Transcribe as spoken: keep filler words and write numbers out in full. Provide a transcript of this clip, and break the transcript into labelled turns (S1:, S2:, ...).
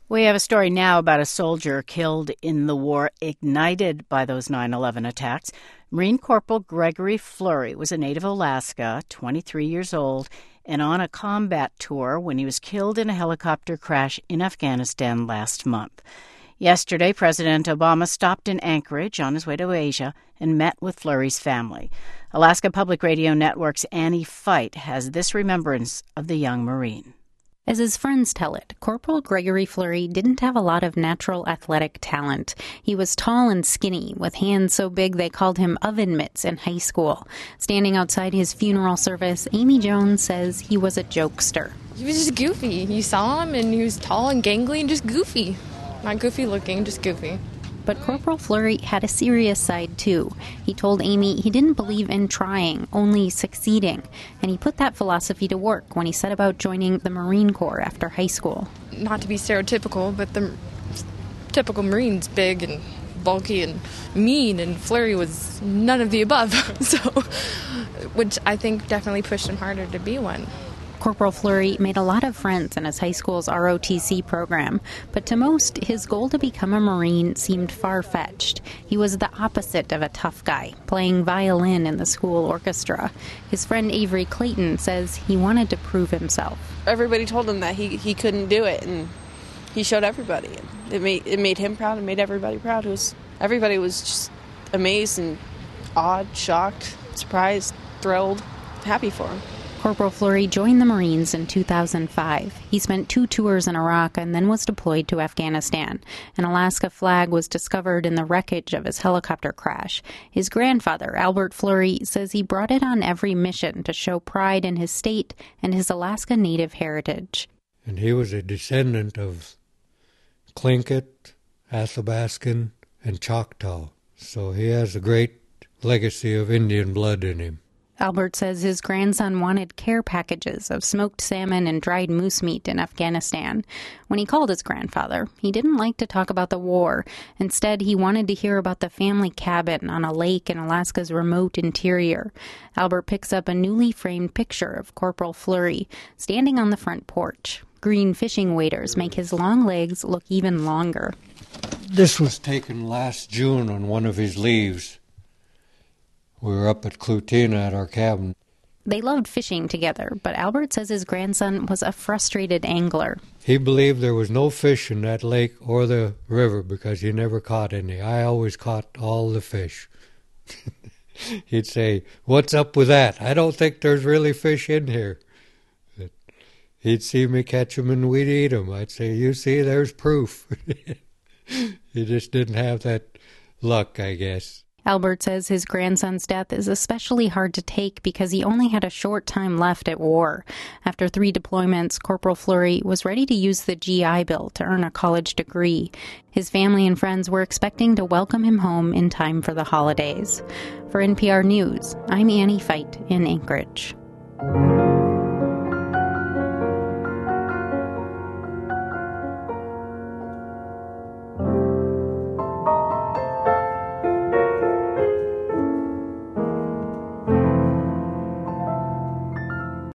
S1: We have a story now about a soldier killed in the war ignited by those nine eleven attacks. Marine Corporal Gregory Fleury was a native of Alaska, twenty-three years old, and on a combat tour when he was killed in a helicopter crash in Afghanistan last month. Yesterday, President Obama stopped in Anchorage on his way to Asia and met with Fleury's family. Alaska Public Radio Network's Annie Fight has this remembrance of the young Marine.
S2: As his friends tell it, Corporal Gregory Fleury didn't have a lot of natural athletic talent. He was tall and skinny, with hands so big they called him oven mitts in high school. Standing outside his funeral service, Amy Jones says he was a jokester.
S3: He was just goofy. You saw him and he was tall and gangly and just goofy. Not goofy looking, just goofy.
S2: But Corporal Fleury had a serious side, too. He told Amy he didn't believe in trying, only succeeding. And he put that philosophy to work when he set about joining the Marine Corps after high school.
S3: Not to be stereotypical, but the typical Marine's big and bulky and mean, and Fleury was none of the above. So, which I think definitely pushed him harder to be one.
S2: Corporal Fleury made a lot of friends in his high school's R O T C program, but to most, his goal to become a Marine seemed far-fetched. He was the opposite of a tough guy, playing violin in the school orchestra. His friend Avery Clayton says he wanted to prove himself.
S4: Everybody told him that he, he couldn't do it, and he showed everybody. It made it made him proud and made everybody proud. It was everybody was just amazed and awed, shocked, surprised, thrilled, happy for him.
S2: Corporal Fleury joined the Marines in two thousand five. He spent two tours in Iraq and then was deployed to Afghanistan. An Alaska flag was discovered in the wreckage of his helicopter crash. His grandfather, Albert Fleury, says he brought it on every mission to show pride in his state and his Alaska Native heritage.
S5: And he was a descendant of Tlingit, Athabaskan, and Choctaw. So he has a great legacy of Indian blood in him.
S2: Albert says his grandson wanted care packages of smoked salmon and dried moose meat in Afghanistan. When he called his grandfather, he didn't like to talk about the war. Instead, he wanted to hear about the family cabin on a lake in Alaska's remote interior. Albert picks up a newly framed picture of Corporal Fleury standing on the front porch. Green fishing waders make his long legs look even longer.
S5: This was taken last June on one of his leaves. We were up at Clutina at our cabin.
S2: They loved fishing together, but Albert says his grandson was a frustrated angler.
S5: He believed there was no fish in that lake or the river because he never caught any. I always caught all the fish. He'd say, "What's up with that? I don't think there's really fish in here." He'd see me catch them and we'd eat them. I'd say, "You see, there's proof." He just didn't have that luck, I guess.
S2: Albert says his grandson's death is especially hard to take because he only had a short time left at war. After three deployments, Corporal Fleury was ready to use the G I Bill to earn a college degree. His family and friends were expecting to welcome him home in time for the holidays. For N P R News, I'm Annie Fight in Anchorage.